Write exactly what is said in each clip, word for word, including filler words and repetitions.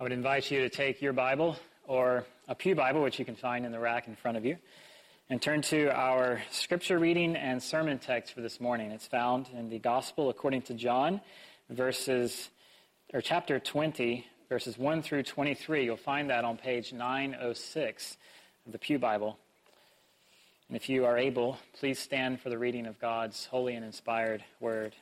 I would invite you to take your Bible or a pew Bible, which you can find in the rack in front of you, and turn to our scripture reading and sermon text for this morning. It's found in the Gospel according to John, verses or chapter twenty, verses one through twenty-three. You'll find that on page nine oh six of the pew Bible. And if you are able, please stand for the reading of God's holy and inspired word.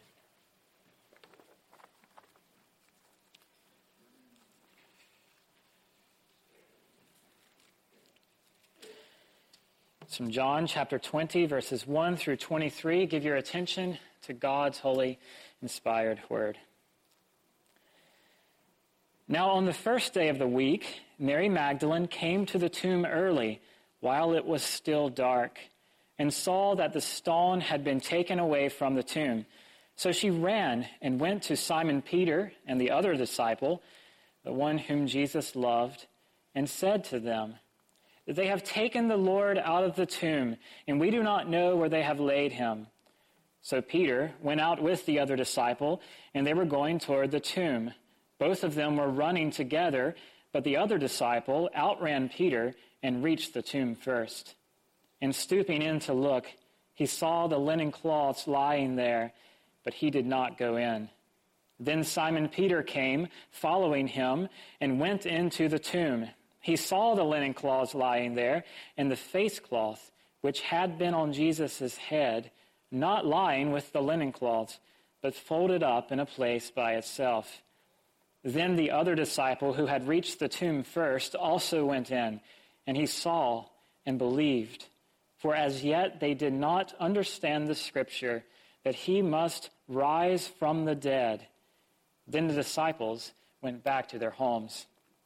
It's from John chapter twenty, verses one through twenty-three. Give your attention to God's holy, inspired word. Now on the first day of the week, Mary Magdalene came to the tomb early, while it was still dark, and saw that the stone had been taken away from the tomb. So she ran and went to Simon Peter and the other disciple, the one whom Jesus loved, and said to them, "They have taken the Lord out of the tomb, and we do not know where they have laid him." So Peter went out with the other disciple, and they were going toward the tomb. Both of them were running together, but the other disciple outran Peter and reached the tomb first. And stooping in to look, he saw the linen cloths lying there, but he did not go in. Then Simon Peter came, following him, and went into the tomb. He saw the linen cloths lying there, and the face cloth, which had been on Jesus' head, not lying with the linen cloths, but folded up in a place by itself. Then the other disciple who had reached the tomb first also went in, and he saw and believed. For as yet they did not understand the scripture that he must rise from the dead. Then the disciples went back to their homes.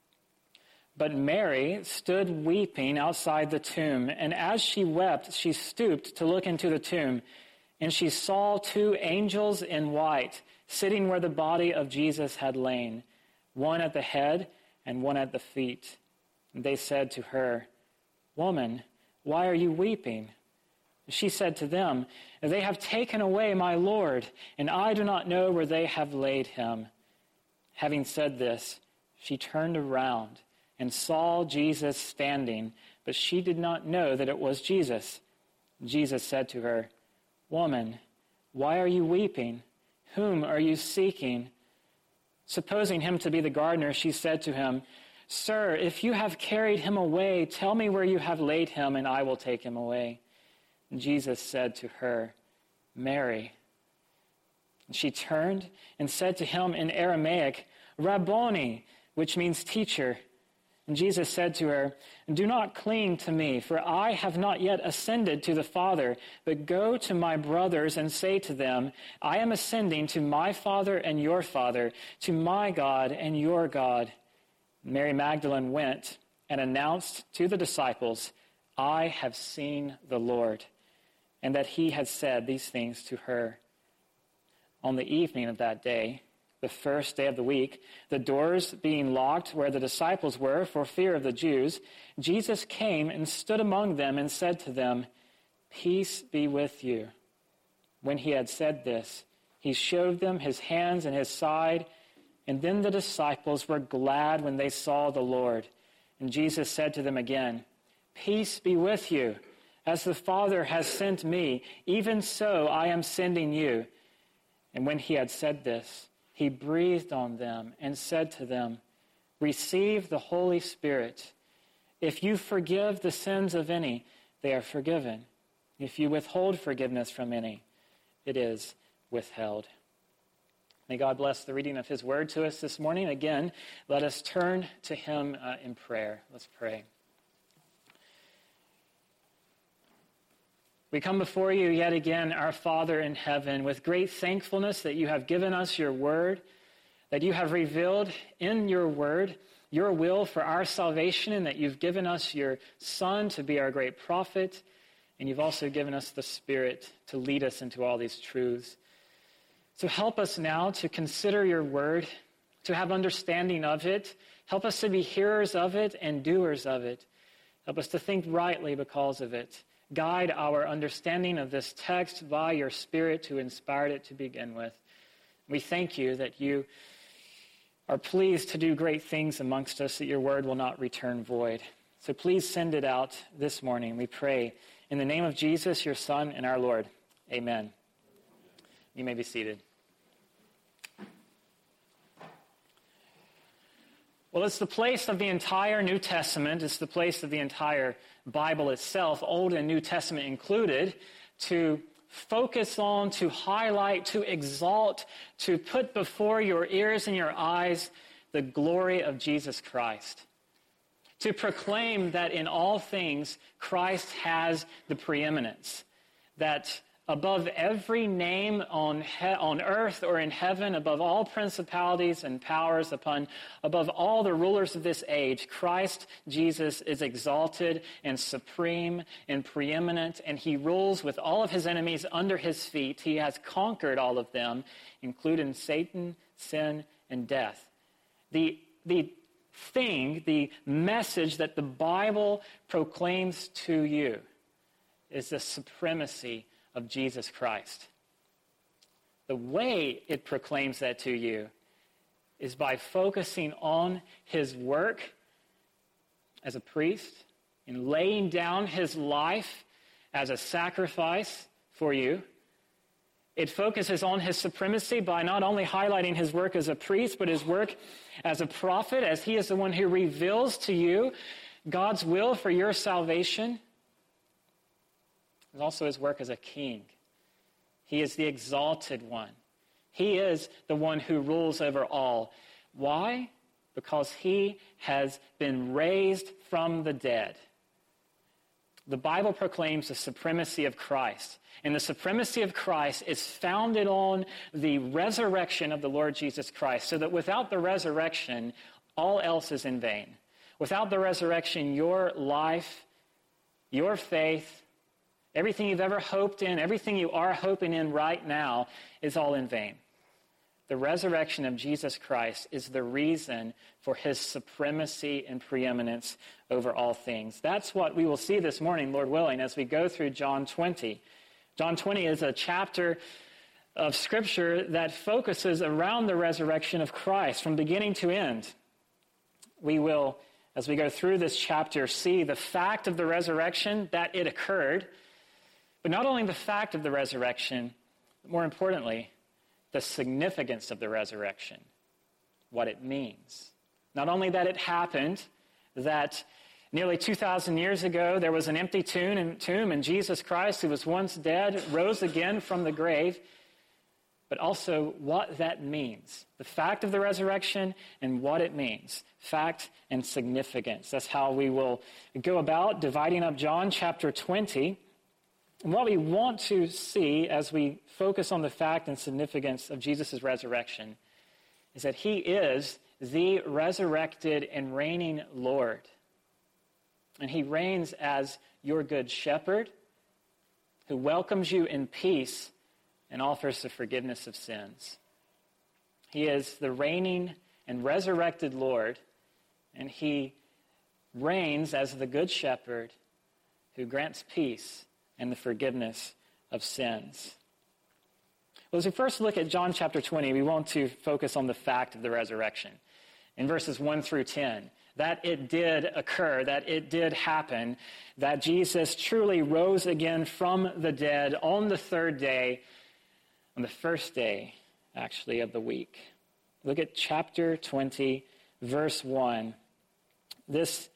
But Mary stood weeping outside the tomb, and as she wept, she stooped to look into the tomb, and she saw two angels in white sitting where the body of Jesus had lain, one at the head and one at the feet. And they said to her, "Woman, why are you weeping?" She said to them, "They have taken away my Lord, and I do not know where they have laid him." Having said this, she turned around and saw Jesus standing, but she did not know that it was Jesus. Jesus said to her, "Woman, why are you weeping? Whom are you seeking?" Supposing him to be the gardener, she said to him, "Sir, if you have carried him away, tell me where you have laid him, and I will take him away." And Jesus said to her, "Mary." And she turned and said to him in Aramaic, "Rabboni," which means teacher. And Jesus said to her, "Do not cling to me, for I have not yet ascended to the Father, but go to my brothers and say to them, I am ascending to my Father and your Father, to my God and your God." Mary Magdalene went and announced to the disciples, "I have seen the Lord," and that he had said these things to her. On the evening of that day, the first day of the week, the doors being locked where the disciples were for fear of the Jews, Jesus came and stood among them and said to them, "Peace be with you." When he had said this, he showed them his hands and his side, and then the disciples were glad when they saw the Lord. And Jesus said to them again, "Peace be with you. As the Father has sent me, even so I am sending you." And when he had said this, he breathed on them and said to them, "Receive the Holy Spirit. If you forgive the sins of any, they are forgiven. If you withhold forgiveness from any, it is withheld." May God bless the reading of his word to us this morning. Again, let us turn to him uh, in prayer. Let's pray. We come before you yet again, our Father in heaven, with great thankfulness that you have given us your word, that you have revealed in your word your will for our salvation, and that you've given us your Son to be our great prophet, and you've also given us the Spirit to lead us into all these truths. So help us now to consider your word, to have understanding of it. Help us to be hearers of it and doers of it. Help us to think rightly because of it. Guide our understanding of this text by your Spirit who inspired it to begin with. We thank you that you are pleased to do great things amongst us, that your word will not return void. So please send it out this morning, we pray. In the name of Jesus, your Son and our Lord. Amen. You may be seated. Well, it's the place of the entire New Testament. It's the place of the entire Bible itself, Old and New Testament included, to focus on, to highlight, to exalt, to put before your ears and your eyes the glory of Jesus Christ. To proclaim that in all things, Christ has the preeminence. That above every name on he- on earth or in heaven, above all principalities and powers, upon above all the rulers of this age, Christ Jesus is exalted and supreme and preeminent, and he rules with all of his enemies under his feet. He has conquered all of them, including Satan, sin, and death. The, the thing, the message that the Bible proclaims to you is the supremacy of Jesus Christ. The way it proclaims that to you is by focusing on his work as a priest, in laying down his life as a sacrifice for you. It focuses on his supremacy by not only highlighting his work as a priest, but his work as a prophet, as he is the one who reveals to you God's will for your salvation. And also his work as a king. He is the exalted one. He is the one who rules over all. Why? Because he has been raised from the dead. The Bible proclaims the supremacy of Christ. And the supremacy of Christ is founded on the resurrection of the Lord Jesus Christ. So that without the resurrection, all else is in vain. Without the resurrection, your life, your faith, everything you've ever hoped in, everything you are hoping in right now is all in vain. The resurrection of Jesus Christ is the reason for his supremacy and preeminence over all things. That's what we will see this morning, Lord willing, as we go through John twenty. John twenty is a chapter of Scripture that focuses around the resurrection of Christ from beginning to end. We will, as we go through this chapter, see the fact of the resurrection, that it occurred. But not only the fact of the resurrection, but more importantly, the significance of the resurrection, what it means. Not only that it happened, that nearly two thousand years ago there was an empty tomb and, tomb, and Jesus Christ, who was once dead, rose again from the grave, but also what that means. The fact of the resurrection and what it means. Fact and significance. That's how we will go about dividing up John chapter twenty. And what we want to see as we focus on the fact and significance of Jesus' resurrection is that he is the resurrected and reigning Lord. And he reigns as your good shepherd who welcomes you in peace and offers the forgiveness of sins. He is the reigning and resurrected Lord, and he reigns as the good shepherd who grants peace and the forgiveness of sins. Well, as we first look at John chapter twenty, we want to focus on the fact of the resurrection. In verses one through ten, that it did occur, that it did happen, that Jesus truly rose again from the dead on the third day, on the first day, actually, of the week. Look at chapter twenty, verse one. This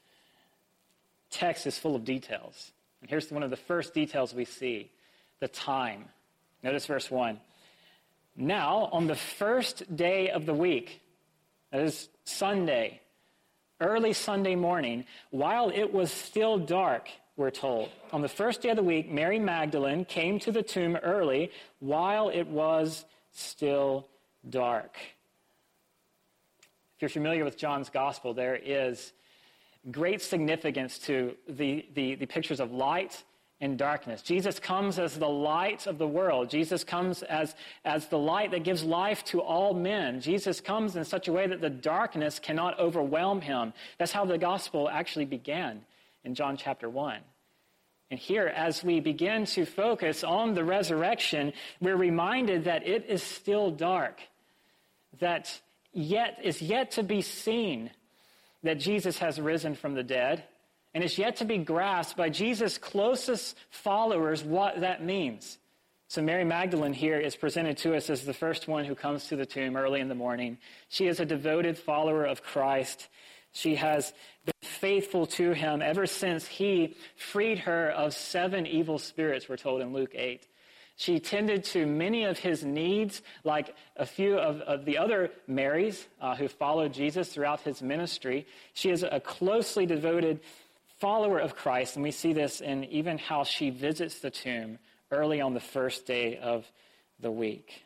text is full of details. And here's one of the first details we see, the time. Notice verse one. Now, on the first day of the week, that is Sunday, early Sunday morning, while it was still dark, we're told. On the first day of the week, Mary Magdalene came to the tomb early while it was still dark. If you're familiar with John's gospel, there is great significance to the, the, the pictures of light and darkness. Jesus comes as the light of the world. Jesus comes as, as the light that gives life to all men. Jesus comes in such a way that the darkness cannot overwhelm him. That's how the gospel actually began in John chapter one. And here, as we begin to focus on the resurrection, we're reminded that it is still dark, that yet is yet to be seen that Jesus has risen from the dead, and it's yet to be grasped by Jesus' closest followers what that means. So Mary Magdalene here is presented to us as the first one who comes to the tomb early in the morning. She is a devoted follower of Christ. She has been faithful to him ever since he freed her of seven evil spirits, we're told in Luke eight. She tended to many of his needs, like a few of, of the other Marys uh, who followed Jesus throughout his ministry. She is a closely devoted follower of Christ, and we see this in even how she visits the tomb early on the first day of the week.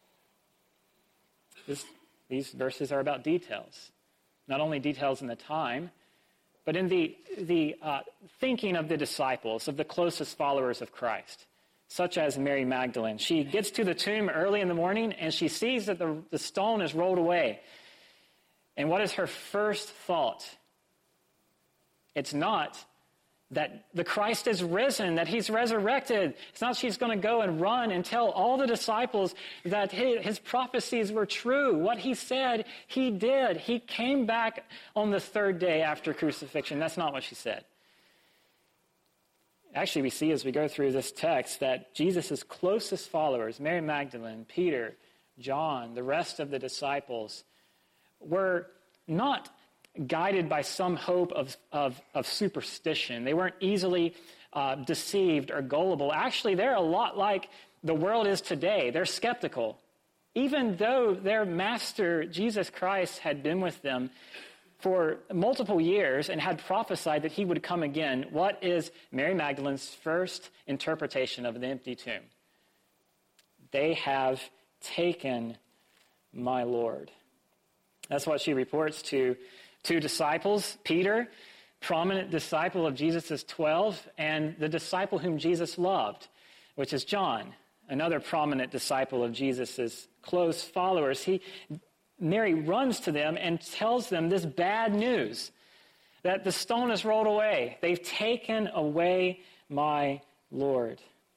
This, these verses are about details. Not only details in the time, but in the, the uh, thinking of the disciples, of the closest followers of Christ, such as Mary Magdalene. She gets to the tomb early in the morning, and she sees that the, the stone is rolled away. And what is her first thought? It's not that the Christ is risen, that he's resurrected. It's not she's going to go and run and tell all the disciples that his, his prophecies were true. What he said, he did. He came back on the third day after crucifixion. That's not what she said. Actually, we see as we go through this text that Jesus' closest followers, Mary Magdalene, Peter, John, the rest of the disciples, were not guided by some hope of, of, of superstition. They weren't easily uh, deceived or gullible. Actually, they're a lot like the world is today. They're skeptical. Even though their master, Jesus Christ, had been with them for multiple years and had prophesied that he would come again, what is Mary Magdalene's first interpretation of the empty tomb? They have taken my Lord. That's what she reports to two disciples, Peter, prominent disciple of Jesus' twelve, and the disciple whom Jesus loved, which is John, another prominent disciple of Jesus' close followers. He, Mary runs to them and tells them this bad news, that the stone is rolled away. They've taken away my Lord.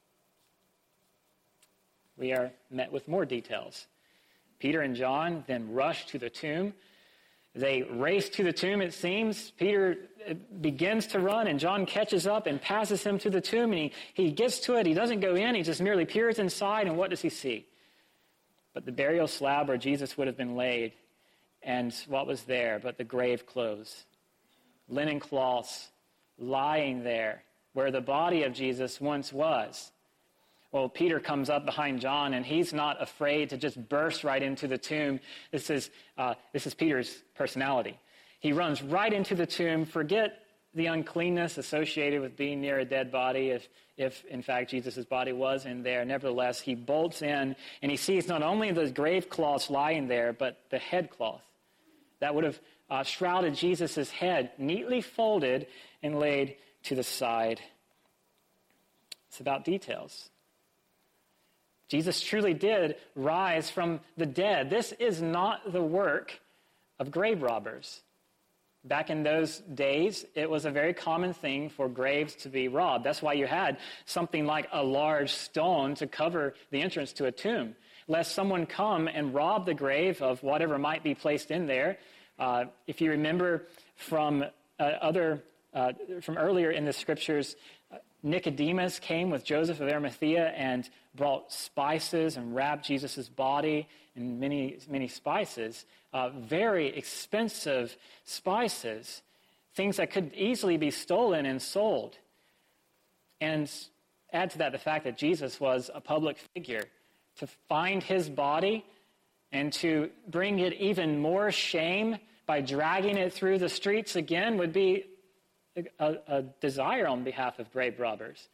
We are met with more details. Peter and John then rush to the tomb. They race to the tomb, it seems. Peter begins to run, and John catches up and passes him to the tomb, and he, he gets to it. He doesn't go in. He just merely peers inside, and what does he see? But the burial slab where Jesus would have been laid, and what was there but the grave clothes, linen cloths lying there where the body of Jesus once was. Well, Peter comes up behind John, and he's not afraid to just burst right into the tomb. This is uh, this is Peter's personality. He runs right into the tomb, forget the uncleanness associated with being near a dead body, if, if in fact, Jesus' body was in there. Nevertheless, he bolts in, and he sees not only the grave cloths lying there, but the head cloth that would have uh, shrouded Jesus' head, neatly folded and laid to the side. It's about details. Jesus truly did rise from the dead. This is not the work of grave robbers. Back in those days, it was a very common thing for graves to be robbed. That's why you had something like a large stone to cover the entrance to a tomb, lest someone come and rob the grave of whatever might be placed in there. Uh, if you remember from uh, other, uh, from earlier in the scriptures, uh, Nicodemus came with Joseph of Arimathea and brought spices and wrapped Jesus' body in many, many spices, uh, very expensive spices, things that could easily be stolen and sold. And add to that the fact that Jesus was a public figure. To find his body and to bring it even more shame by dragging it through the streets again would be a, a desire on behalf of grave robbers.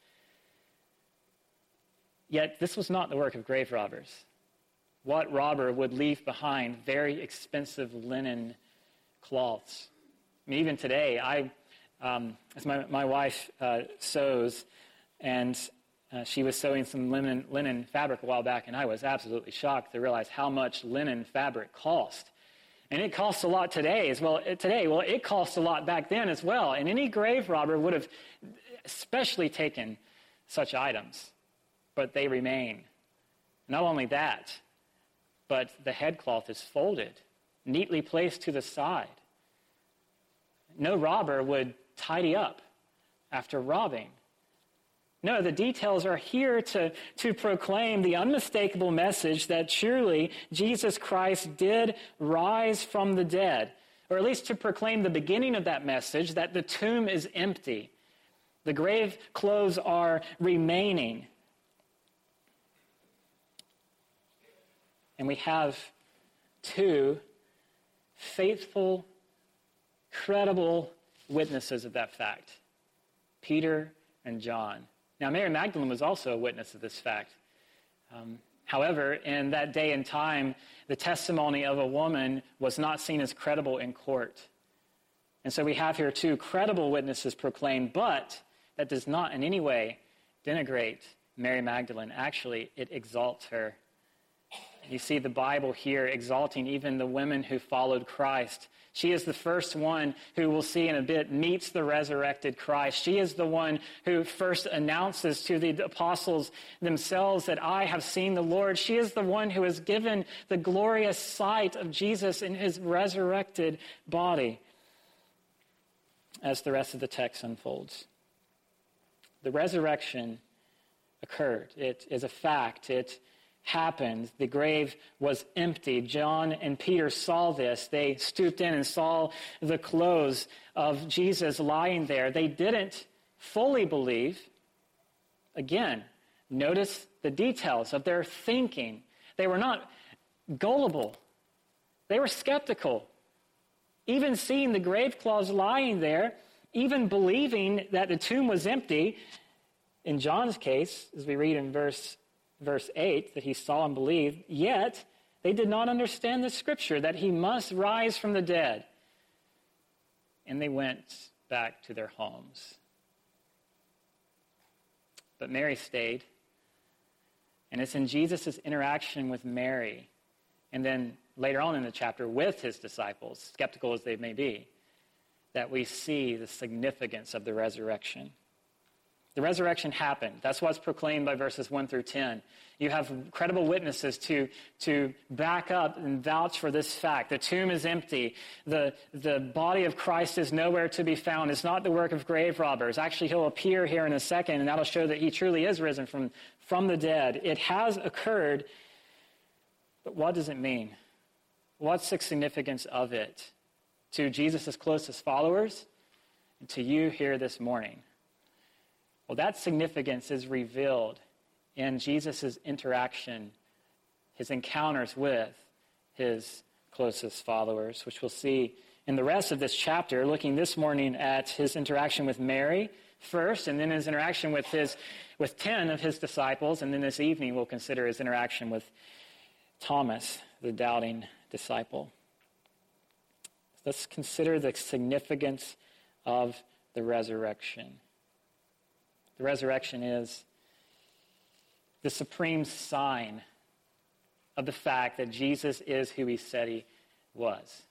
Yet this was not the work of grave robbers. What robber would leave behind very expensive linen cloths? I mean, even today, I, um, as my, my wife uh, sews, and uh, she was sewing some linen, linen fabric a while back, and I was absolutely shocked to realize how much linen fabric cost. And it costs a lot today as well. Today, well, it cost a lot back then as well. And any grave robber would have especially taken such items. But they remain. Not only that, but the headcloth is folded neatly placed to the side. No robber would tidy up after robbing. No, the details are here to, to proclaim the unmistakable message that surely Jesus Christ did rise from the dead, or at least to proclaim the beginning of that message, that the tomb is empty. The grave clothes are remaining. And we have two faithful, credible witnesses of that fact, Peter and John. Now, Mary Magdalene was also a witness of this fact. Um, however, in that day and time, the testimony of a woman was not seen as credible in court. And so we have here two credible witnesses proclaimed, but that does not in any way denigrate Mary Magdalene. Actually, it exalts her. You see the Bible here exalting even the women who followed Christ. She is the first one who we'll see in a bit meets the resurrected Christ. She is the one who first announces to the apostles themselves that I have seen the Lord. She is the one who has given the glorious sight of Jesus in his resurrected body, as the rest of the text unfolds. The resurrection occurred. It is a fact. It happened. The grave was empty. John and Peter saw this. They stooped in and saw the clothes of Jesus lying there. They didn't fully believe. Again, notice the details of their thinking. They were not gullible. They were skeptical. Even seeing the grave clothes lying there, even believing that the tomb was empty, in John's case, as we read in verse Verse eight, that he saw and believed, yet they did not understand the scripture that he must rise from the dead. And they went back to their homes. But Mary stayed. And it's in Jesus' interaction with Mary, and then later on in the chapter with his disciples, skeptical as they may be, that we see the significance of the resurrection. The resurrection happened. That's what's proclaimed by verses one through ten. You have credible witnesses to, to back up and vouch for this fact. The tomb is empty. The, the body of Christ is nowhere to be found. It's not the work of grave robbers. Actually, he'll appear here in a second, and that'll show that he truly is risen from, from the dead. It has occurred, but what does it mean? What's the significance of it to Jesus' closest followers and to you here this morning? Well, that significance is revealed in Jesus' interaction, his encounters with his closest followers, which we'll see in the rest of this chapter, looking this morning at his interaction with Mary first, and then his interaction with his with ten of his disciples, and then this evening we'll consider his interaction with Thomas, the doubting disciple. Let's consider the significance of the resurrection. The resurrection is the supreme sign of the fact that Jesus is who he said he was.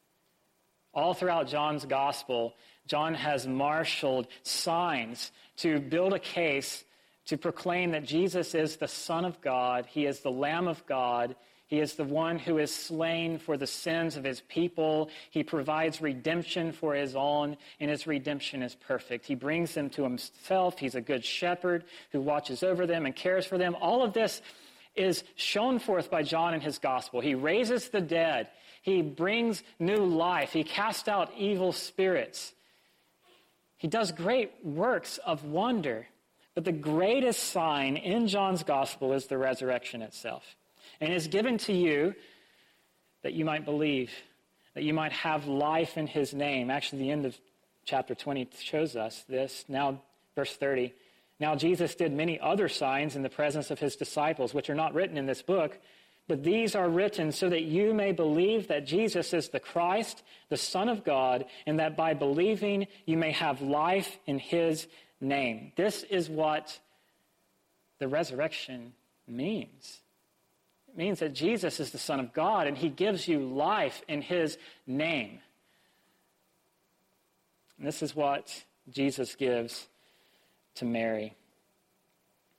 All throughout John's gospel, John has marshaled signs to build a case to proclaim that Jesus is the Son of God. He is the Lamb of God. He is the one who is slain for the sins of his people. He provides redemption for his own, and his redemption is perfect. He brings them to himself. He's a good shepherd who watches over them and cares for them. All of this is shown forth by John in his gospel. He raises the dead. He brings new life. He casts out evil spirits. He does great works of wonder. But the greatest sign in John's gospel is the resurrection itself. And is given to you that you might believe, that you might have life in his name. Actually, the end of chapter twenty shows us this. Now, verse thirty. Now Jesus did many other signs in the presence of his disciples, which are not written in this book, but these are written so that you may believe that Jesus is the Christ, the Son of God, and that by believing you may have life in his name. This is what the resurrection means. It means that Jesus is the Son of God, and he gives you life in his name. And this is what Jesus gives to Mary.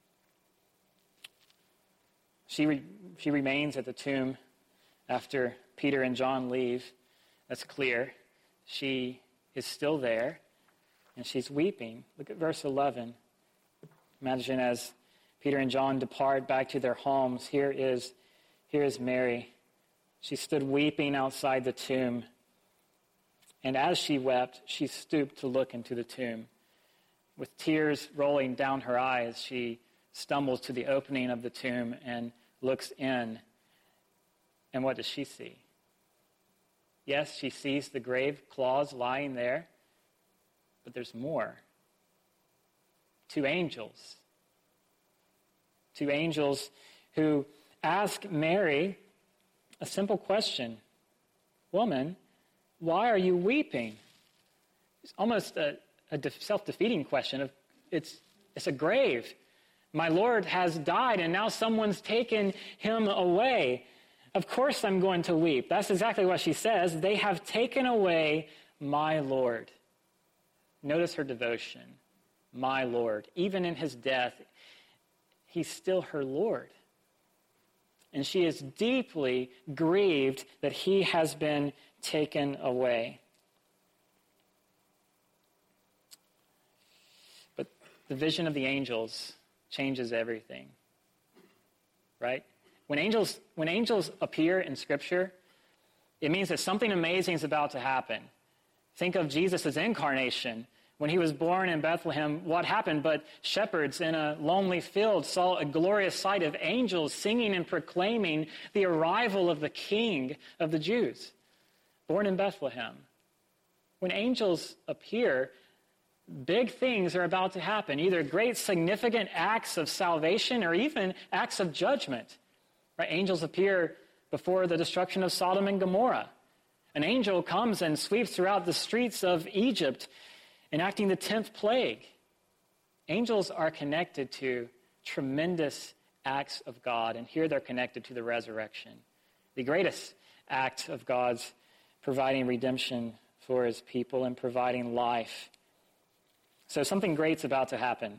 She, re- she remains at the tomb after Peter and John leave, that's clear. She is still there, and she's weeping. Look at verse eleven. Imagine as Peter and John depart back to their homes, here is, here is Mary. She stood weeping outside the tomb. And as she wept, she stooped to look into the tomb. With tears rolling down her eyes, she stumbles to the opening of the tomb and looks in. And what does she see? Yes, she sees the grave cloths lying there, but there's more. Two angels. Two angels who ask Mary a simple question. Woman, why are you weeping? It's almost a, a self-defeating question. Of it's, it's a grave. My Lord has died, and now someone's taken him away. Of course I'm going to weep. That's exactly what she says. They have taken away my Lord. Notice her devotion. My Lord. Even in his death, he's still her Lord. And she is deeply grieved that he has been taken away. But the vision of the angels changes everything. Right? When angels, when angels appear in Scripture, it means that something amazing is about to happen. Think of Jesus' incarnation. When he was born in Bethlehem, what happened? But shepherds in a lonely field saw a glorious sight of angels singing and proclaiming the arrival of the King of the Jews, born in Bethlehem. When angels appear, big things are about to happen, either great significant acts of salvation or even acts of judgment. Right? Angels appear before the destruction of Sodom and Gomorrah. An angel comes and sweeps throughout the streets of Egypt, enacting the tenth plague. Angels are connected to tremendous acts of God, and here they're connected to the resurrection, the greatest act of God's providing redemption for his people and providing life. So something great's about to happen.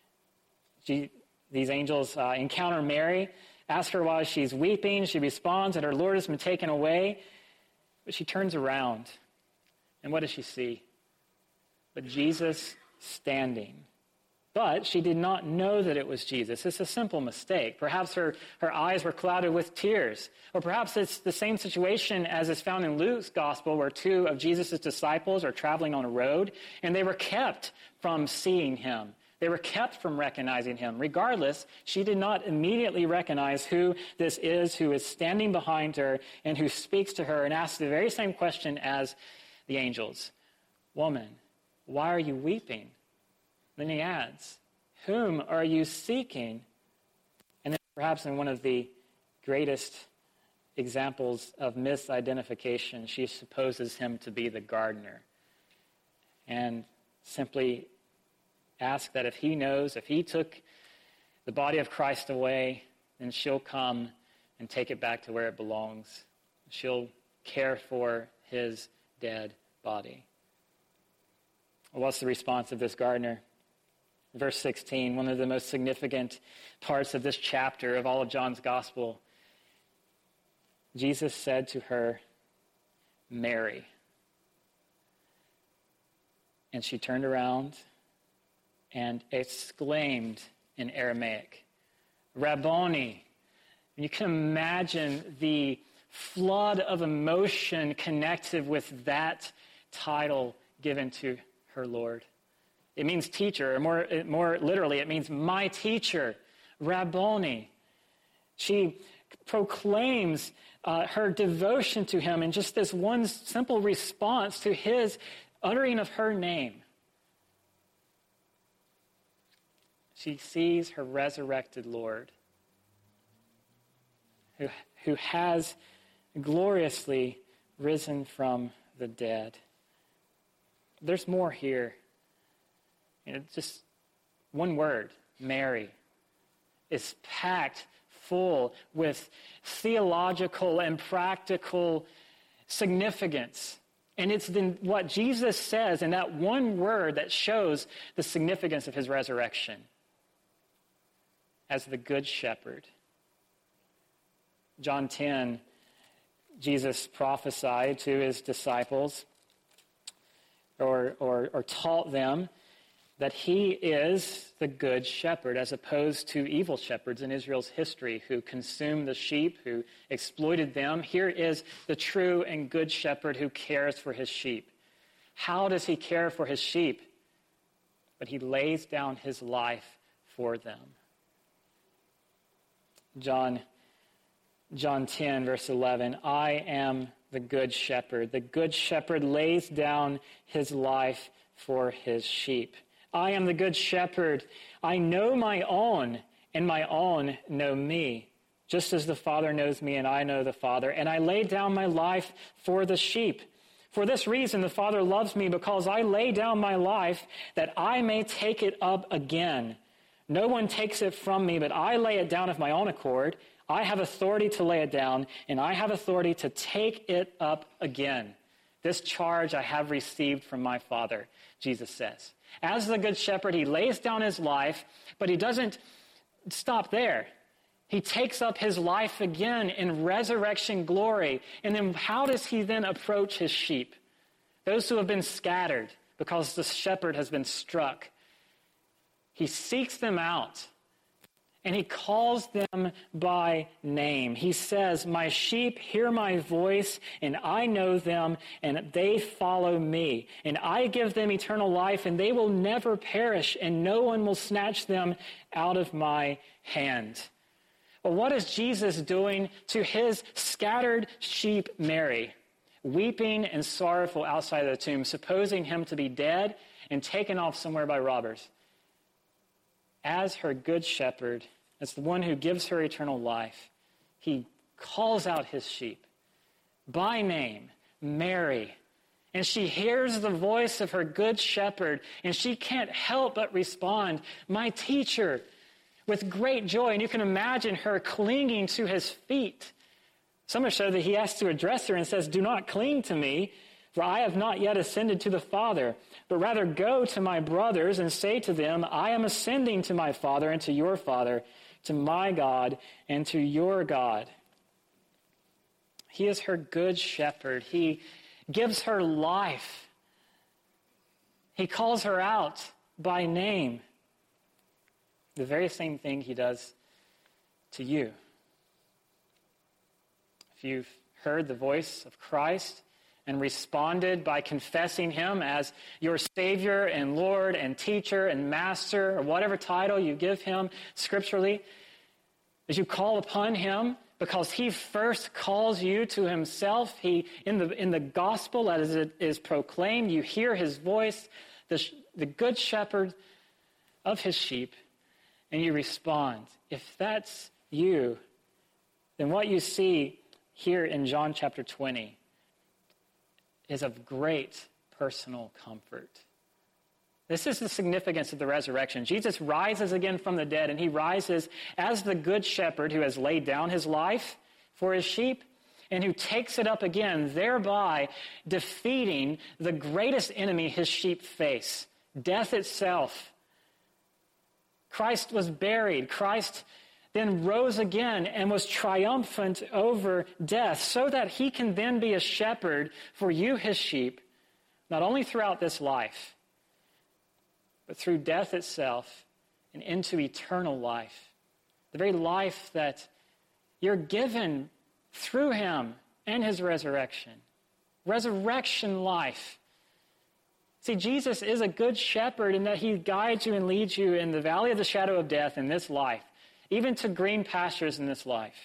These angels uh, encounter Mary, ask her why she's weeping. She responds that her Lord has been taken away. But she turns around. And what does she see? But Jesus standing. But she did not know that it was Jesus. It's a simple mistake. Perhaps her, her eyes were clouded with tears. Or perhaps it's the same situation as is found in Luke's gospel, where two of Jesus' disciples are traveling on a road, and they were kept from seeing him. They were kept from recognizing him. Regardless, she did not immediately recognize who this is, who is standing behind her and who speaks to her and asks the very same question as the angels. Woman, why are you weeping? Then he adds, whom are you seeking? And then perhaps in one of the greatest examples of misidentification, she supposes him to be the gardener. And simply ask that if he knows, if he took the body of Christ away, then she'll come and take it back to where it belongs. She'll care for his dead body. What's the response of this gardener? Verse sixteen, one of the most significant parts of this chapter of all of John's gospel. Jesus said to her, Mary. And she turned around and exclaimed in Aramaic, Rabboni. And you can imagine the flood of emotion connected with that title given to her Lord. It means teacher, or more, more literally, it means my teacher, Rabboni. She proclaims uh, her devotion to him in just this one simple response to his uttering of her name. She sees her resurrected Lord, who, who has gloriously risen from the dead. There's more here. You know, just one word, Mary, is packed full with theological and practical significance. And it's then what Jesus says in that one word that shows the significance of his resurrection. As the good shepherd. John ten Jesus prophesied to his disciples or, or, or taught them that he is the good shepherd, as opposed to evil shepherds in Israel's history who consumed the sheep, who exploited them. Here is the true and good shepherd who cares for his sheep. How does he care for his sheep? But he lays down his life for them. John, John ten, verse eleven, I am the good shepherd. The good shepherd lays down his life for his sheep. I am the good shepherd. I know my own, and my own know me, just as the Father knows me, and I know the Father. And I lay down my life for the sheep. For this reason, the Father loves me, because I lay down my life that I may take it up again. No one takes it from me, but I lay it down of my own accord. I have authority to lay it down, and I have authority to take it up again. This charge I have received from my Father, Jesus says. As the good shepherd, he lays down his life, but he doesn't stop there. He takes up his life again in resurrection glory. And then how does he then approach his sheep? Those who have been scattered because the shepherd has been struck. He seeks them out, and he calls them by name. He says, my sheep hear my voice, and I know them, and they follow me. And I give them eternal life, and they will never perish, and no one will snatch them out of my hand. Well, what is Jesus doing to his scattered sheep, Mary, weeping and sorrowful outside of the tomb, supposing him to be dead and taken off somewhere by robbers? As her good shepherd, as the one who gives her eternal life, he calls out his sheep by name, Mary. And she hears the voice of her good shepherd, and she can't help but respond, my teacher, with great joy. And you can imagine her clinging to his feet. Some have shown that he has to address her and says, do not cling to me, for I have not yet ascended to the Father, but rather go to my brothers and say to them, I am ascending to my Father and to your Father, to my God and to your God. He is her good shepherd. He gives her life. He calls her out by name. The very same thing he does to you. If you've heard the voice of Christ and responded by confessing him as your Savior and Lord and teacher and master, or whatever title you give him scripturally, as you call upon him because he first calls you to himself, he in the in the gospel as it is proclaimed, you hear his voice, the, the good shepherd of his sheep, and you respond. If that's you, then what you see here in John chapter twenty is of great personal comfort. This is the significance of the resurrection. Jesus rises again from the dead, and he rises as the good shepherd who has laid down his life for his sheep and who takes it up again, thereby defeating the greatest enemy his sheep face, death itself. Christ was buried. Christ then rose again and was triumphant over death so that he can then be a shepherd for you, his sheep, not only throughout this life, but through death itself and into eternal life. The very life that you're given through him and his resurrection. Resurrection life. See, Jesus is a good shepherd in that he guides you and leads you in the valley of the shadow of death in this life, even to green pastures in this life.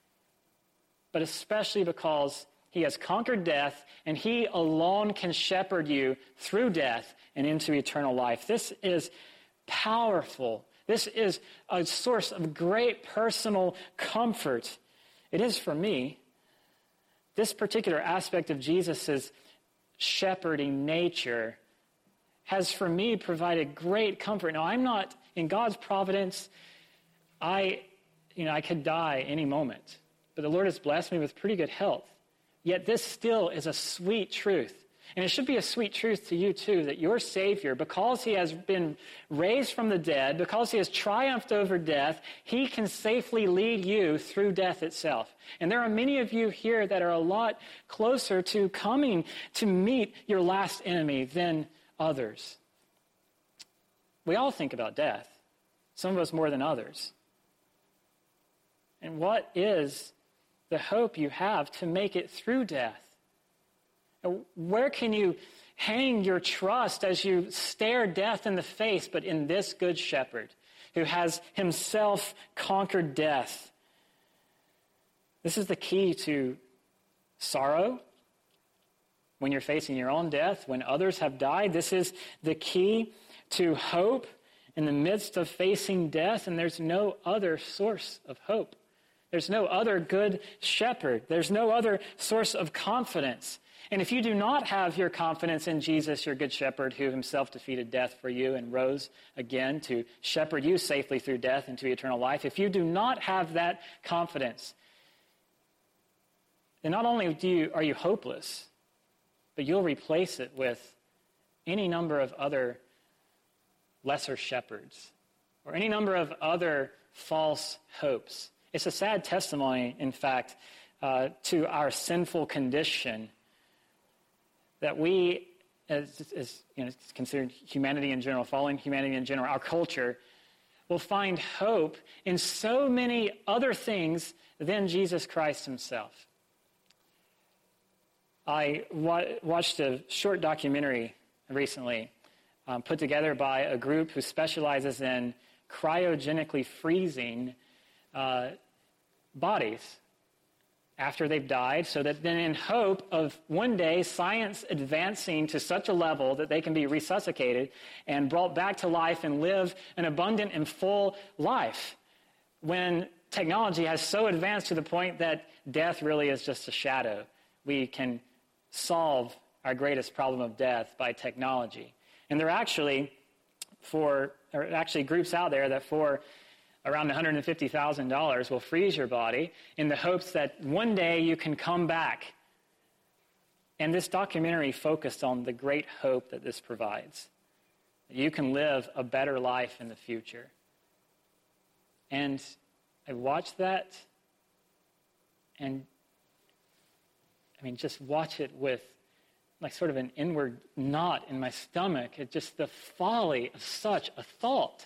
But especially because he has conquered death, and he alone can shepherd you through death and into eternal life. This is powerful. This is a source of great personal comfort. It is for me. This particular aspect of Jesus' shepherding nature has for me provided great comfort. Now, I'm not, in God's providence, I, you know, I could die any moment, but the Lord has blessed me with pretty good health. Yet this still is a sweet truth And it should be a sweet truth to you too, that your Savior, because he has been raised from the dead, because he has triumphed over death, he can safely lead you through death itself. And there are many of you here that are a lot closer to coming to meet your last enemy than others. We all think about death, some of us more than others. And what is the hope you have to make it through death? Where can you hang your trust as you stare death in the face, but in this good shepherd who has himself conquered death? This is the key to sorrow when you're facing your own death, when others have died. This is the key to hope in the midst of facing death, and there's no other source of hope. There's no other good shepherd. There's no other source of confidence. And if you do not have your confidence in Jesus, your good shepherd, who himself defeated death for you and rose again to shepherd you safely through death into eternal life, if you do not have that confidence, then not only do you, are you hopeless, but you'll replace it with any number of other lesser shepherds or any number of other false hopes. It's a sad testimony, in fact, uh, to our sinful condition that we, as, as you know, considered humanity in general, fallen humanity in general, our culture, will find hope in so many other things than Jesus Christ himself. I wa- watched a short documentary recently um, put together by a group who specializes in cryogenically freezing uh, bodies after they've died, so that then in hope of one day science advancing to such a level that they can be resuscitated and brought back to life and live an abundant and full life, when technology has so advanced to the point that death really is just a shadow. We can solve our greatest problem of death by technology. And there are actually for there are actually groups out there that for around one hundred fifty thousand dollars will freeze your body in the hopes that one day you can come back. And this documentary focused on the great hope that this provides, that you can live a better life in the future. And I watched that, and I mean, just watch it with like sort of an inward knot in my stomach at just the folly of such a thought.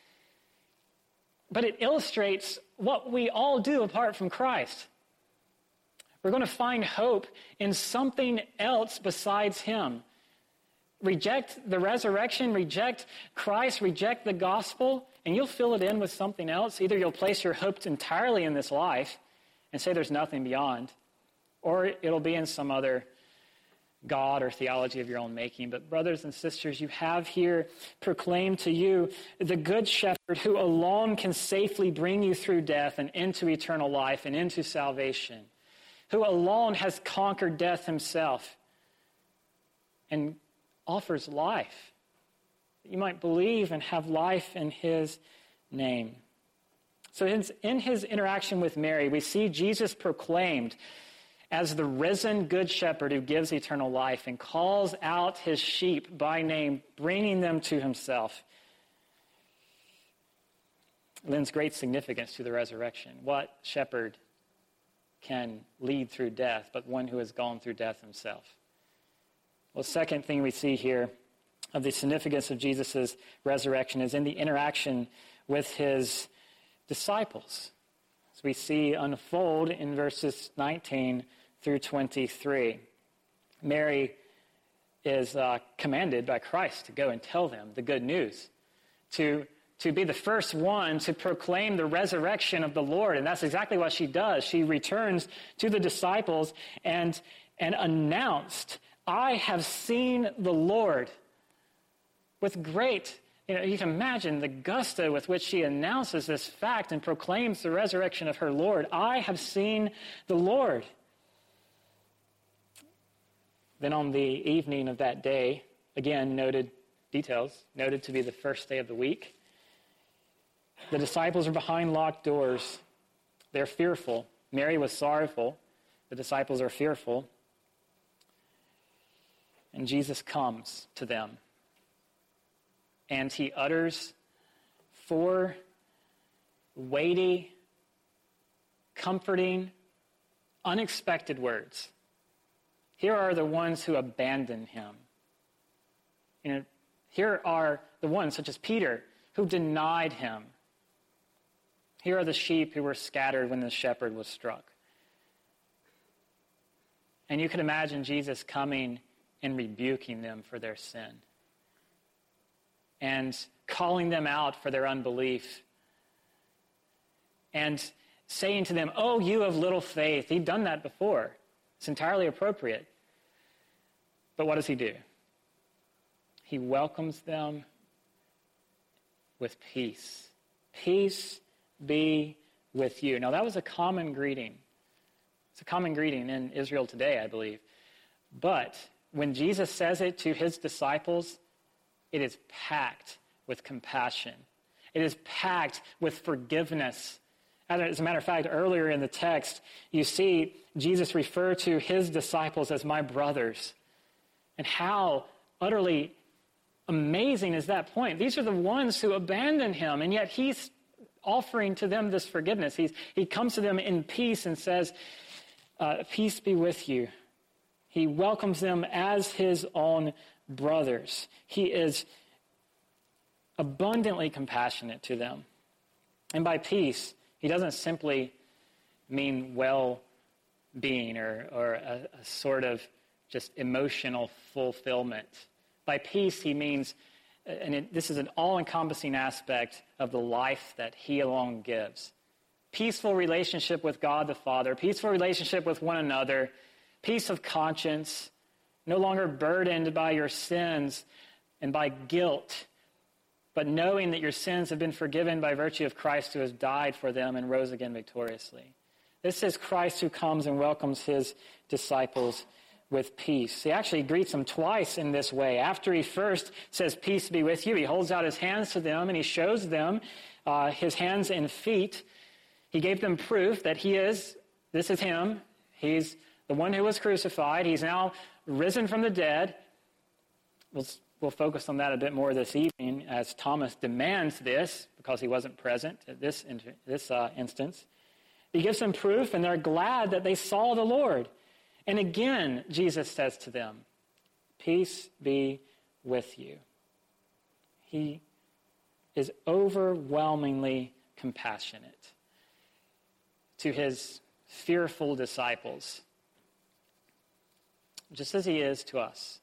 But it illustrates what we all do apart from Christ. We're going to find hope in something else besides him. Reject the resurrection, reject Christ, reject the gospel, and you'll fill it in with something else. Either you'll place your hopes entirely in this life and say there's nothing beyond, or it'll be in some other God or theology of your own making. But brothers and sisters, you have here proclaimed to you the good shepherd who alone can safely bring you through death and into eternal life and into salvation, who alone has conquered death himself and offers life, that you might believe and have life in his name. So in his interaction with Mary, we see Jesus proclaimed as the risen good shepherd who gives eternal life and calls out his sheep by name, bringing them to himself. It lends great significance to the resurrection. What shepherd can lead through death but one who has gone through death himself? Well, the second thing we see here of the significance of Jesus' resurrection is in the interaction with his disciples, as we see unfold in verses nineteen through twenty-three. Mary is uh, commanded by Christ to go and tell them the good news, to, to be the first one to proclaim the resurrection of the Lord. And that's exactly what she does. She returns to the disciples and, and announced, "I have seen the Lord," with great, you know, you can imagine the gusto with which she announces this fact and proclaims the resurrection of her Lord. "I have seen the Lord." Then on the evening of that day, again, noted details, noted to be the first day of the week, the disciples are behind locked doors. They're fearful. Mary was sorrowful. The disciples are fearful. And Jesus comes to them, and he utters four weighty, comforting, unexpected words. Here are the ones who abandon him. You know, here are the ones, such as Peter, who denied him. Here are the sheep who were scattered when the shepherd was struck. And you can imagine Jesus coming and rebuking them for their sin and calling them out for their unbelief and saying to them, "Oh, you of little faith." He'd done that before. It's entirely appropriate. But what does he do? He welcomes them with peace. Peace be with you. Now, that was a common greeting. It's a common greeting in Israel today, I believe. But when Jesus says it to his disciples, it is packed with compassion. It is packed with forgiveness. As a matter of fact, earlier in the text, you see Jesus refer to his disciples as my brothers. And how utterly amazing is that point? These are the ones who abandoned him, and yet he's offering to them this forgiveness. He's, he comes to them in peace and says, uh, peace be with you. He welcomes them as his own brothers. He is abundantly compassionate to them. And by peace, he doesn't simply mean well-being or, or a, a sort of just emotional fulfillment. By peace, he means, and it, this is an all-encompassing aspect of the life that he alone gives. Peaceful relationship with God the Father, peaceful relationship with one another, peace of conscience, no longer burdened by your sins and by guilt, but knowing that your sins have been forgiven by virtue of Christ who has died for them and rose again victoriously. This is Christ who comes and welcomes his disciples with peace. He actually greets them twice in this way. After he first says, peace be with you, he holds out his hands to them and he shows them uh, his hands and feet. He gave them proof that he is, this is him. He's the one who was crucified. He's now risen from the dead. We'll, we'll focus on that a bit more this evening as Thomas demands this because he wasn't present at this, this uh, instance. He gives them proof and they're glad that they saw the Lord. And again, Jesus says to them, peace be with you. He is overwhelmingly compassionate to his fearful disciples, just as he is to us.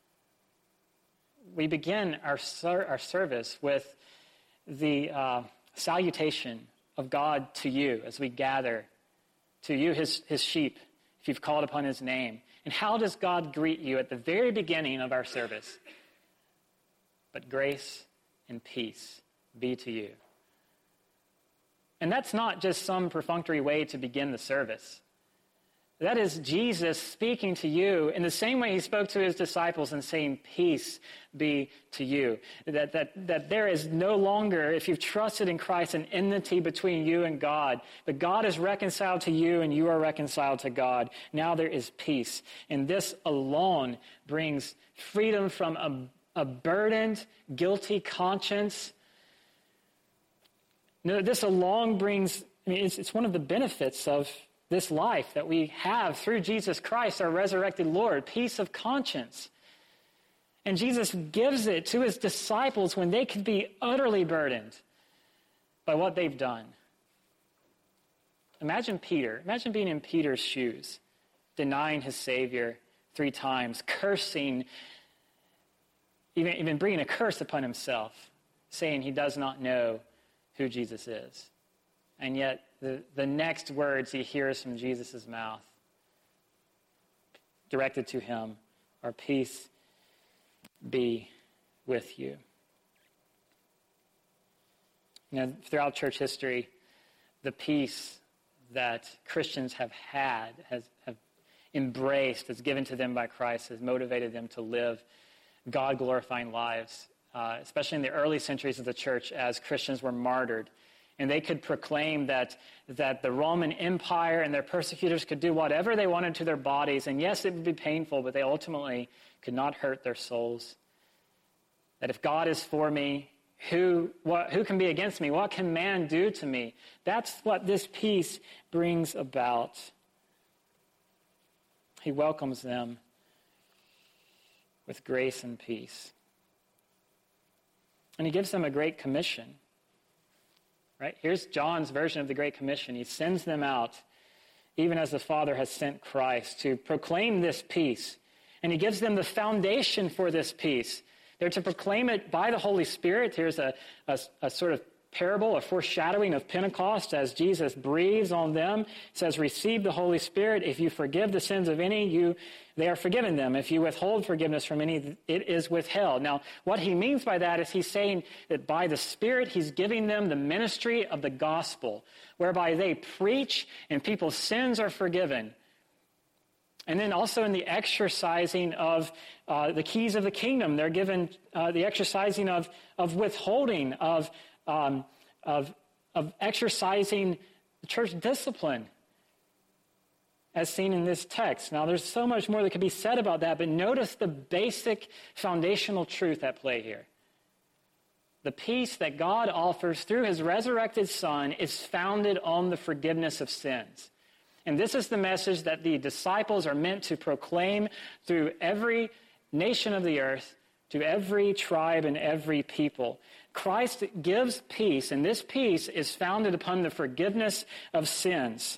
We begin our, ser- our service with the uh, salutation of God to you as we gather, to you, his, his sheep, if you've called upon his name. And how does God greet you at the very beginning of our service? But grace and peace be to you. And that's not just some perfunctory way to begin the service. That is Jesus speaking to you in the same way he spoke to his disciples and saying, peace be to you. That, that, that there is no longer, if you've trusted in Christ, an enmity between you and God. But God is reconciled to you and you are reconciled to God. Now there is peace. And this alone brings freedom from a, a burdened, guilty conscience. No, this alone brings, I mean, it's, it's one of the benefits of this life that we have through Jesus Christ, our resurrected Lord, peace of conscience. And Jesus gives it to his disciples when they could be utterly burdened by what they've done. Imagine Peter. Imagine being in Peter's shoes, denying his Savior three times, cursing, even, even bringing a curse upon himself, saying he does not know who Jesus is. And yet, the, the next words he hears from Jesus' mouth, directed to him, are peace be with you. You know, throughout church history, the peace that Christians have had, has have embraced, has given to them by Christ, has motivated them to live God-glorifying lives, uh, especially in the early centuries of the church as Christians were martyred and they could proclaim that, that the Roman Empire and their persecutors could do whatever they wanted to their bodies. And yes, it would be painful, but they ultimately could not hurt their souls. That if God is for me, who, what, who can be against me? What can man do to me? That's what this peace brings about. He welcomes them with grace and peace. And he gives them a great commission. Right? Here's John's version of the Great Commission. He sends them out, even as the Father has sent Christ, to proclaim this peace. And he gives them the foundation for this peace. They're to proclaim it by the Holy Spirit. Here's a, a, a sort of parable, a foreshadowing of Pentecost as Jesus breathes on them. It says, receive the Holy Spirit. If you forgive the sins of any, you they are forgiven them. If you withhold forgiveness from any, it is withheld. Now, what he means by that is he's saying that by the Spirit, he's giving them the ministry of the gospel, whereby they preach and people's sins are forgiven. And then also in the exercising of uh, the keys of the kingdom, they're given uh, the exercising of, of withholding, of, um, of, of exercising church discipline, as seen in this text. Now, there's so much more that could be said about that, but notice the basic foundational truth at play here. The peace that God offers through his resurrected Son is founded on the forgiveness of sins. And this is the message that the disciples are meant to proclaim through every nation of the earth, to every tribe and every people. Christ gives peace, and this peace is founded upon the forgiveness of sins.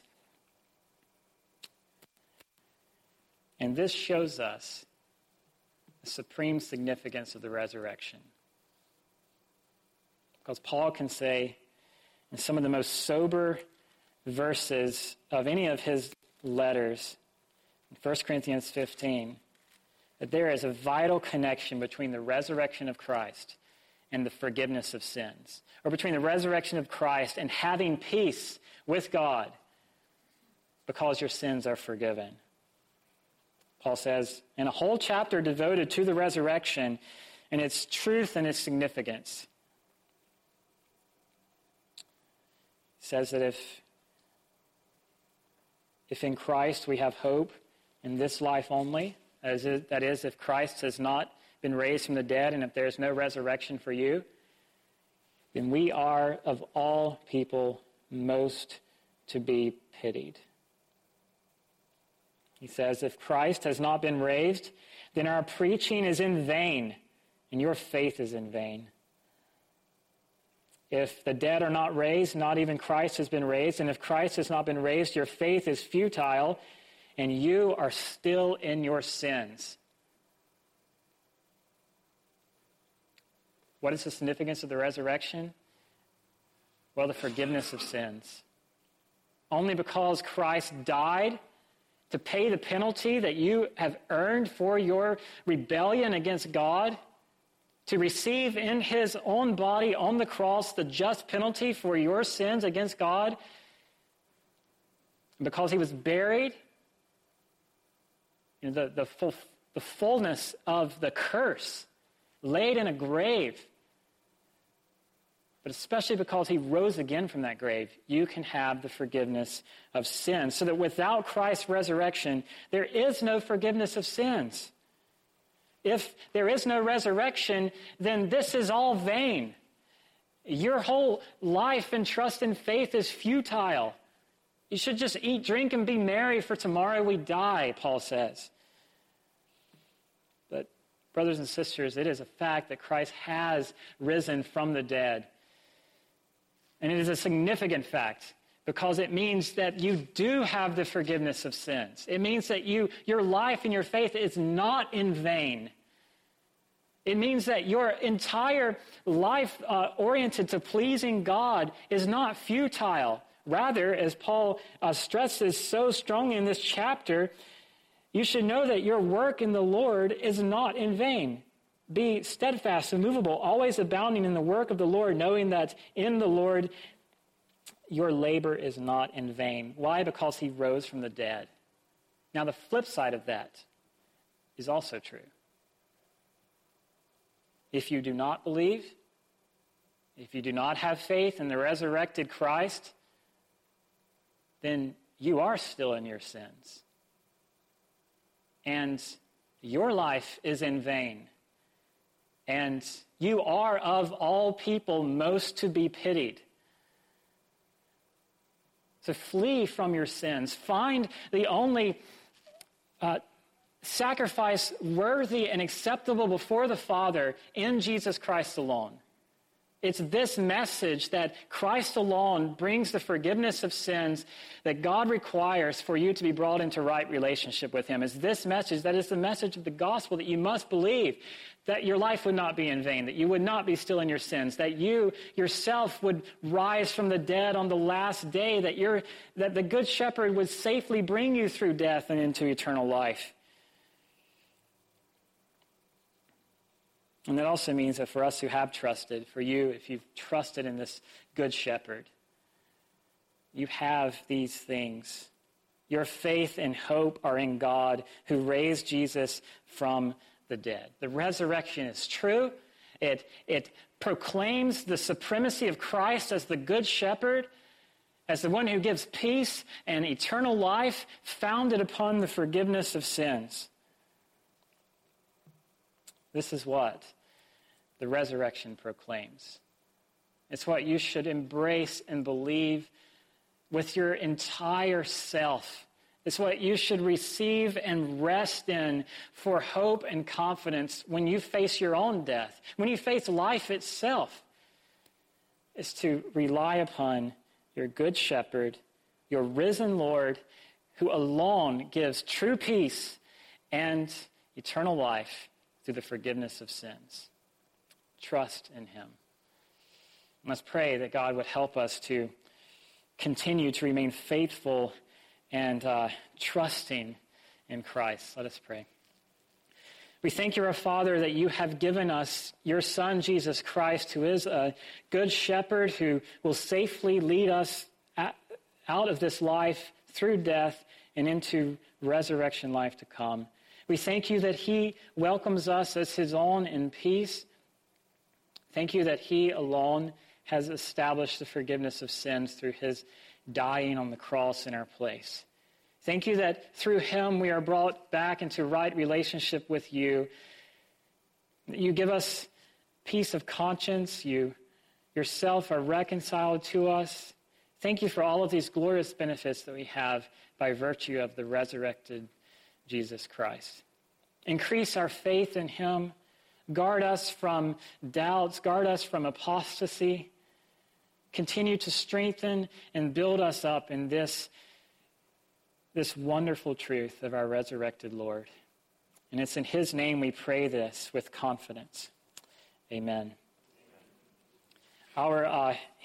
And this shows us the supreme significance of the resurrection. Because Paul can say in some of the most sober verses of any of his letters, in First Corinthians fifteen, that there is a vital connection between the resurrection of Christ and the forgiveness of sins, or between the resurrection of Christ and having peace with God because your sins are forgiven. Paul says, in a whole chapter devoted to the resurrection and its truth and its significance, he says that if If in Christ we have hope in this life only, as is, that is, if Christ has not been raised from the dead and if there is no resurrection for you, then we are of all people most to be pitied. He says, if Christ has not been raised, then our preaching is in vain and your faith is in vain. If the dead are not raised, not even Christ has been raised. And if Christ has not been raised, your faith is futile, and you are still in your sins. What is the significance of the resurrection? Well, the forgiveness of sins. Only because Christ died to pay the penalty that you have earned for your rebellion against God, to receive in his own body on the cross the just penalty for your sins against God, because he was buried, you know, the, the, full, the fullness of the curse, laid in a grave, but especially because he rose again from that grave, you can have the forgiveness of sins. So that without Christ's resurrection, there is no forgiveness of sins. If there is no resurrection, then this is all vain. Your whole life and trust and faith is futile. You should just eat, drink, and be merry, for tomorrow we die, Paul says. But, brothers and sisters, it is a fact that Christ has risen from the dead. And it is a significant fact, because it means that you do have the forgiveness of sins. It means that you, your life and your faith is not in vain. It means that your entire life uh, oriented to pleasing God is not futile. Rather, as Paul uh, stresses so strongly in this chapter, you should know that your work in the Lord is not in vain. Be steadfast, immovable, always abounding in the work of the Lord, knowing that in the Lord your labor is not in vain. Why? Because he rose from the dead. Now, the flip side of that is also true. If you do not believe, If you do not have faith in the resurrected Christ, then you are still in your sins. And your life is in vain. And you are of all people most to be pitied. So flee from your sins. Find the only uh, sacrifice worthy and acceptable before the Father in Jesus Christ alone. It's this message that Christ alone brings the forgiveness of sins that God requires for you to be brought into right relationship with him. It's this message that is the message of the gospel that you must believe, that your life would not be in vain, that you would not be still in your sins, that you yourself would rise from the dead on the last day, that you're, that the Good Shepherd would safely bring you through death and into eternal life. And that also means that for us who have trusted, for you, if you've trusted in this Good Shepherd, you have these things. Your faith and hope are in God who raised Jesus from the dead. The resurrection is true. It, it proclaims the supremacy of Christ as the Good Shepherd, as the one who gives peace and eternal life founded upon the forgiveness of sins. This is what the resurrection proclaims. It's what you should embrace and believe with your entire self. It's what you should receive and rest in for hope and confidence when you face your own death, when you face life itself. Is to rely upon your Good Shepherd, your risen Lord, who alone gives true peace and eternal life through the forgiveness of sins. Trust in him. Let's pray that God would help us to continue to remain faithful and uh, trusting in Christ. Let us pray. We thank you, our Father, that you have given us your Son, Jesus Christ, who is a good shepherd who will safely lead us out of this life through death and into resurrection life to come. We thank you that he welcomes us as his own in peace. Thank you that he alone has established the forgiveness of sins through his dying on the cross in our place. Thank you that through him we are brought back into right relationship with you. You give us peace of conscience. You yourself are reconciled to us. Thank you for all of these glorious benefits that we have by virtue of the resurrected Jesus Christ. Increase our faith in him. Guard us from doubts. Guard us from apostasy. Continue to strengthen and build us up in this, this wonderful truth of our resurrected Lord. And it's in his name we pray this with confidence. Amen. Our uh,